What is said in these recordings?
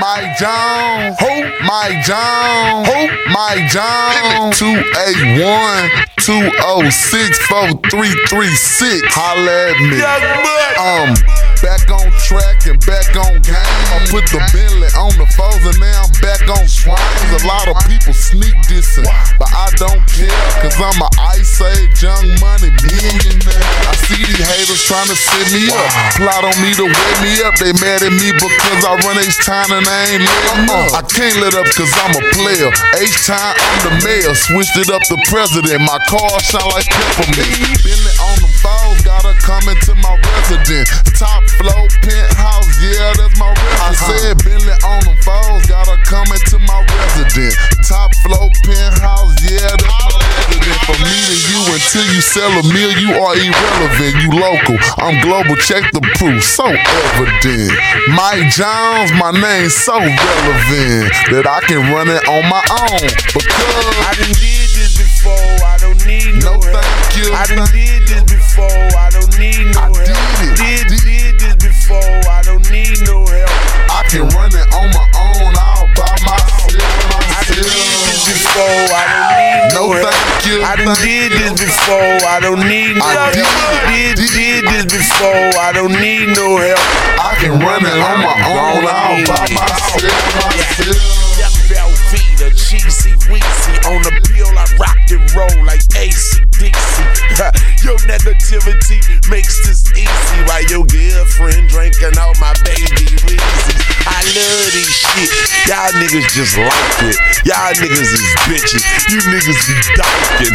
Mike Jones, Mike Jones, Mike Jones, 281-206-4336. Holla at me. Back on track and back on game. I put the Bentley on the foes and now I'm back on swines. A lot of people sneak dissing, but I don't care, cause I'm a Ice Age Young Money millionaire. I see these haters trying to set me up, plot on me to wet me up. They mad at me because I run H-Town and I ain't letting up. I can't let up cause I'm a player. H-Town, I'm the mayor. Switched it up to president. My car shine like peppermint. Bentley on them foes, gotta come into my residence. Top floor, penthouse, yeah, that's my residence. I said Bentley on them foes, gotta come into my residence. Top floor, penthouse, yeah, that's my residence. From me to you, until you sell a meal, you are irrelevant. You local, I'm global, check the proof, so evident. Mike Jones, my name so relevant that I can run it on my own. Because I done did this before, I don't need no help. Thank you. I done did this before, I don't need no help. Did this before, I don't need no help. I can run it on my own, all by myself. I done did this before, I don't need no help. Thank you. I done did this before, I don't need no help. Did this before, I don't need no help. I can run it on my own, all by myself. Velveeta, cheesy weezy. On the pill, I rock and roll like AC/DC. Your negativity makes this easy while your girlfriend drinking all my baby Reese's. I love this shit. Y'all niggas just like it. Y'all niggas is bitches. You niggas be dyking.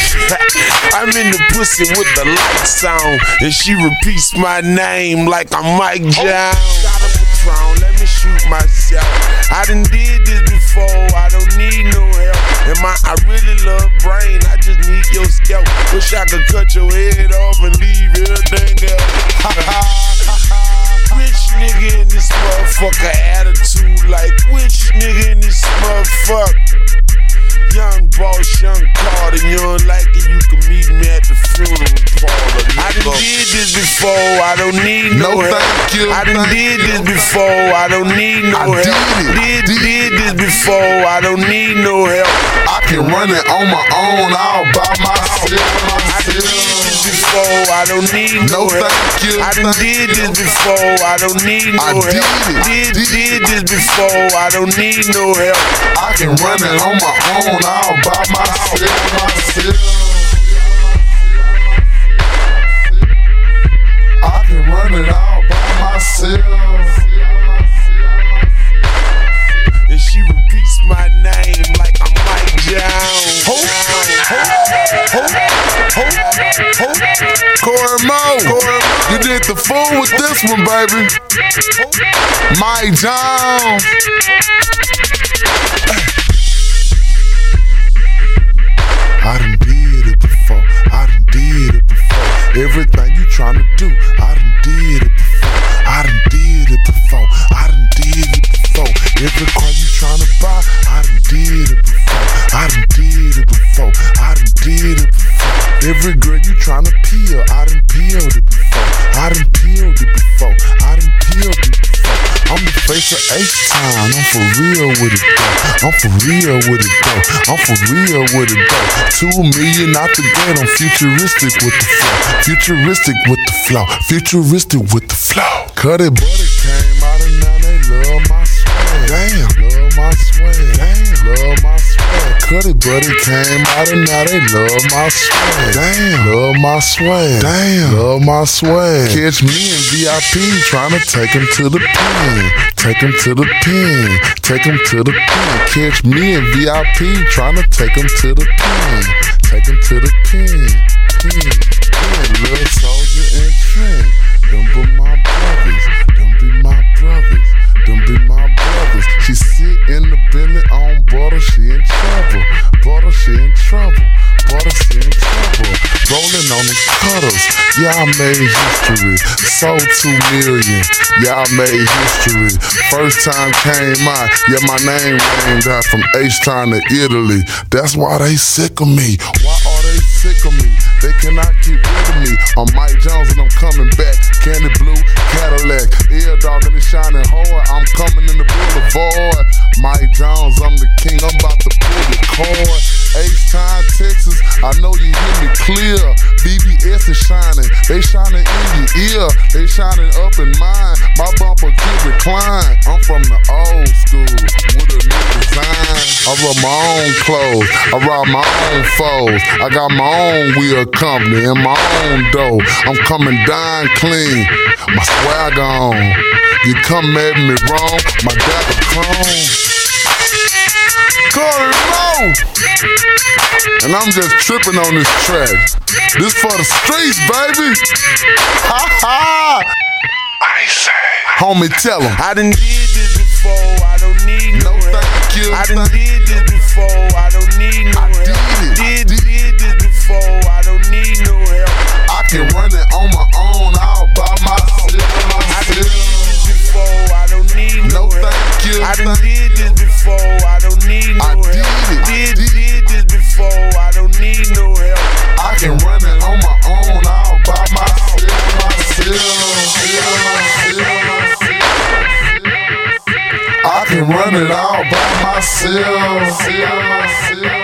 I'm in the pussy with the lights on, and she repeats my name like I'm Mike Jones. Got a Patron, let me shoot myself. I done did this before, I don't need no help. And I really love brain, I just need your scalp. Wish I could cut your head off and leave everything else. Rich nigga in this motherfucker attitude, like which nigga in this motherfucker? Young boss, young Carter, you don't like it, you can meet me at the funeral parlor. I done did this before, I don't need no help. Thank you. I done did this before, I don't need no help. Did this before, I don't need no help. I can run it on my own, all by myself. I done did this before, I don't need no help. Thank you. I done did this before, I don't need no help. Did this before, I don't need no help. I can run it on my own, all by myself. I can run it all by myself. And she repeats my name like I'm Mike Jones. Corey Mo, you did the fool with this one, baby. Mike Jones. I done did it before, I done did it before. Everything you tryna do, I done did it before. I done did it before, I done did it before. Every car you tryna buy, I done did it before. I done did it before, I done did it before. Every girl you tryna peel, I done peeled it before. I done peeled it before, I done peeled it before. I'm the face of H-Town, I'm for real with it though. I'm for real with it though. I'm for real with it though. 2 million out the gate, I'm futuristic with the flow. Futuristic with the flow. Futuristic with the flow. Cut it, butter came out and now they love my swag. Damn, love my swag. Damn, love my swag. Cut it, butter came out and now they love my swag. Damn, love my swag. Damn, love my swag. Catch me in VIP trying to take him to the pen. Take him to the pen. Take him to the pen. Catch me in VIP trying to take him to the pen. Take him to the pen. Little Soldier and Trent. Them be my brothers. Them be my brothers. Them be my brothers. She sit in the Bentley on border. She in trouble. Border, she in trouble. Border, she in trouble. Rolling on the cutters. Yeah, I made history. Sold 2 million. Yeah, I made history. First time came out. Yeah, my name rang out from H-Town to Italy. That's why they sick of me. Why are they sick of me? They cannot get rid of me. I'm Mike Jones and I'm coming back. Candy blue Cadillac, ear dog and it's shining hard. I'm coming in the boulevard. Mike Jones, I'm the king. I'm about to pull the cord. H-Town, Texas, I know you hear me clear. BBS is shining, they shining in your ear. They shining up in mine, my bumper can recline. I'm from the old school, with a new design. I run my own clothes, I ride my own foes. I got my own wheel company and my own dough. I'm coming down clean, my swag on. You come at me wrong, my dagger chrome. Corey Moe! And I'm just tripping on this track. This for the streets, baby! Ha ha! I say, homie, tell him. I done did this before, I don't need no help. Thank you. I done did this before, I don't need no help. Did this before, I don't need no help. I can run it on my own, all by myself. I done did this before, I don't need no help. Thank you. I done did this before, I don't need no help. Did this before, I don't need no help. I can run it on my own, all by myself. I can run it all by myself.